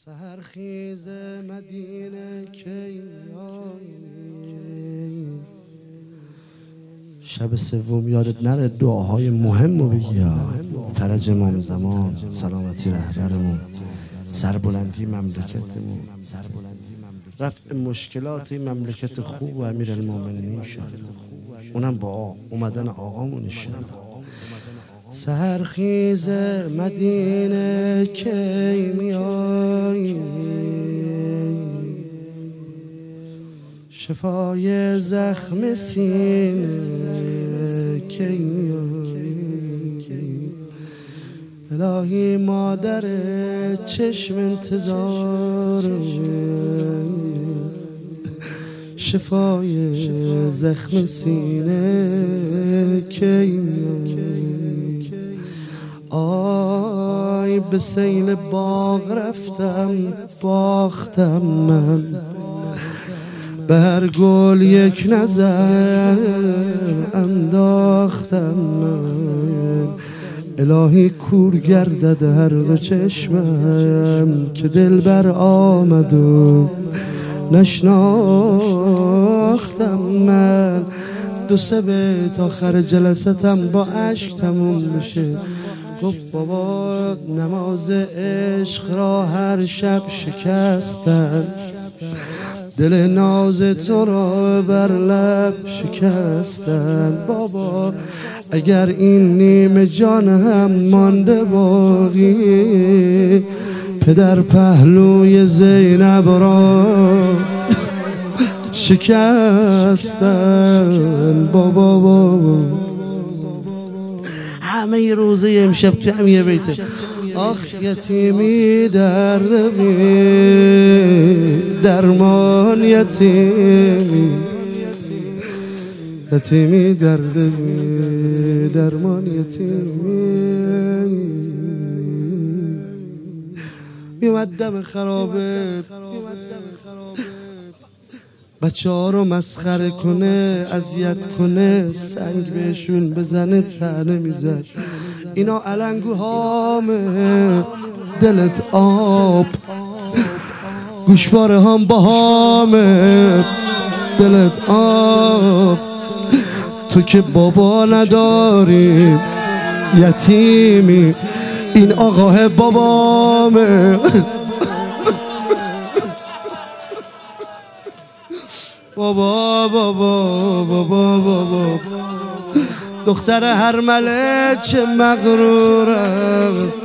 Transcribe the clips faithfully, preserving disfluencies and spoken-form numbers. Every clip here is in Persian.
سحرخیز مدینه کی شب سوم یادت نره دعاهای مهم رو بگی. فرج امام زمان، سلامتی رهبرمون، سربلندی مملکتمون، رفع مشکلات مملکت خوب و امیرالمومنین شد، اونم با اومدن آقامون انشالله. سحرخیز مدینه کی میایی، شفای زخم سینه کی میایی، الهی مادر چشم انتظار، شفای زخم سینه کی میایی. آی به سیل باغ رفتم باختم من، به هر گل یک نظر انداختم من. الهی کور گردد هر دو چشمم که دل بر آمد و نشناختم من. دو سه بیت آخر جلستم با عشق تموم بشه. گفت بابا نماز عشق را هر شب شکستن، دل ناز تو را بر لب شکستن. بابا اگر این نیم جان هم مانده باقی، پدر پهلوی زینب را شکستن. بابا بابا همه روزه امشب تو هم یه بیته. آخ یتیمی دردمی درمان یتیمی، یتیمی دردمی درمان یتیمی. میومد دم خرابه بچه ها رو مسخره کنه، اذیت کنه، سنگ بهشون بزنه، طعنه میزد. اینا علنگوهامه دلت آب، گوشواره هم باهامه دلت آب. تو که بابا نداری یتیمی، این آقاه بابامه. بابا بابا بابا بابا دختر هر ملک چه مغرور است.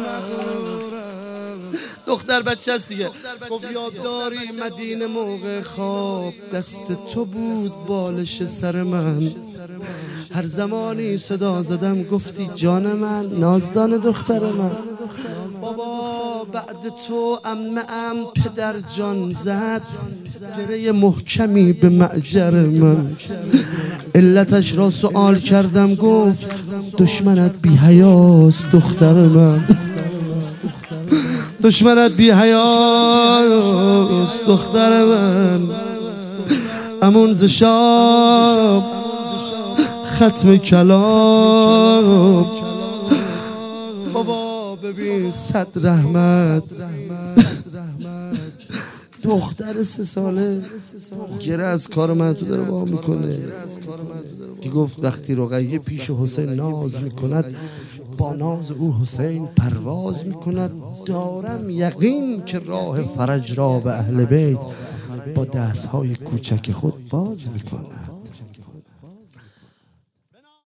دختر بچه است دیگه. گفت یاد داری مدینه موقع خواب دست تو بود بالش سر من، هر زمانی صدا زدم گفتی جان من، نازدان دختر من. بابا بعد تو عمه ام پدر جان زد گره محکمی به معجر من، علتش را سؤال کردم گفت دشمنت بی حیاست دختر من، دشمنت بی حیاست دختر من. امون ز شام ختم کلام. بابا ببین صد رحمت دختر سه ساله گره از کار من تو داره با میکنه که گفت وقتی رقیه پیش حسین ناز میکند، با ناز او حسین پرواز میکند. دارم یقین که راه فرج را به اهل بیت با دستهای کوچک خود باز میکند.